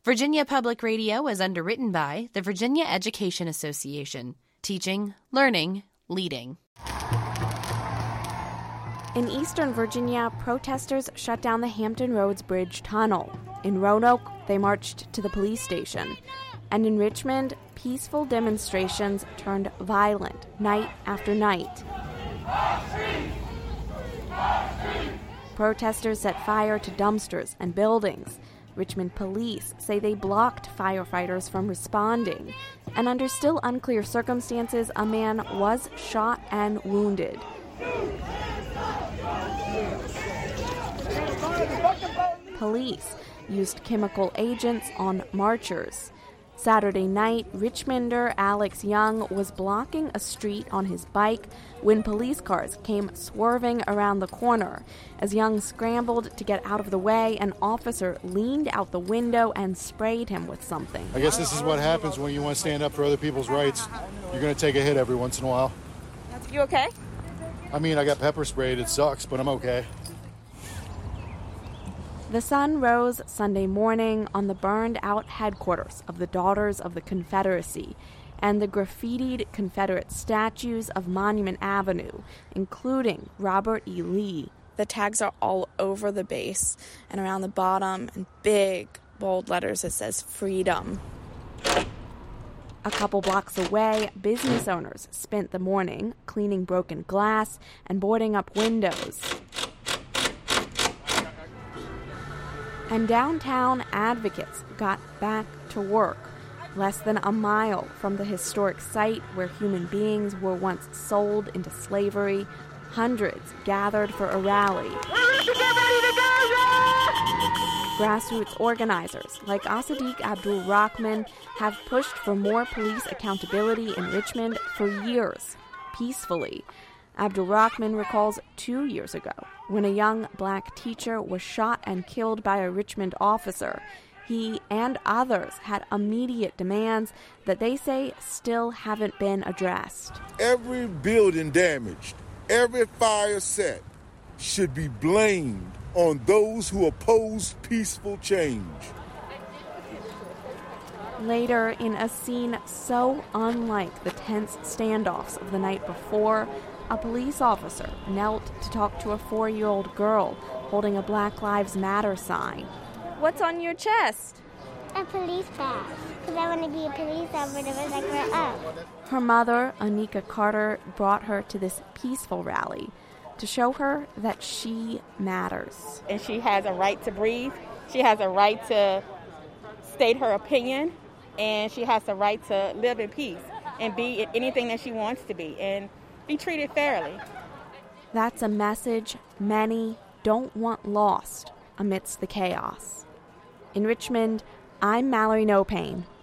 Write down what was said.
Virginia Public Radio is underwritten by the Virginia Education Association. Teaching, learning, leading. In eastern Virginia, protesters shut down the Hampton Roads Bridge Tunnel. In Roanoke, they marched to the police station. And in Richmond, peaceful demonstrations turned violent night after night. Protesters set fire to dumpsters and buildings. Richmond police say they blocked firefighters from responding. And under still unclear circumstances, a man was shot and wounded. Police used chemical agents on marchers. Saturday night, Richmonder Alex Young was blocking a street on his bike when police cars came swerving around the corner. As Young scrambled to get out of the way, an officer leaned out the window and sprayed him with something. I guess this is what happens when you want to stand up for other people's rights. You're going to take a hit every once in a while. You okay? I mean, I got pepper sprayed. It sucks, but I'm okay. The sun rose Sunday morning on the burned-out headquarters of the Daughters of the Confederacy and the graffitied Confederate statues of Monument Avenue, including Robert E. Lee. The tags are all over the base, and around the bottom, in big, bold letters, it says freedom. A couple blocks away, business owners spent the morning cleaning broken glass and boarding up windows. And downtown advocates got back to work, less than a mile from the historic site where human beings were once sold into slavery. Hundreds gathered for a rally. Grassroots organizers like Asadiq Abdul Rahman have pushed for more police accountability in Richmond for years, peacefully. Abdul Rahman recalls 2 years ago when a young black teacher was shot and killed by a Richmond officer. He and others had immediate demands that they say still haven't been addressed. Every building damaged, every fire set should be blamed on those who oppose peaceful change. Later, in a scene so unlike the tense standoffs of the night before, a police officer knelt to talk to a 4-year-old girl holding a Black Lives Matter sign. What's on your chest? A police badge, because I want to be a police officer when I grow up. Her mother, Anika Carter, brought her to this peaceful rally to show her that she matters. And she has a right to breathe. She has a right to state her opinion. And she has the right to live in peace and be anything that she wants to be and be treated fairly. That's a message many don't want lost amidst the chaos. In Richmond, I'm Mallory No Pain.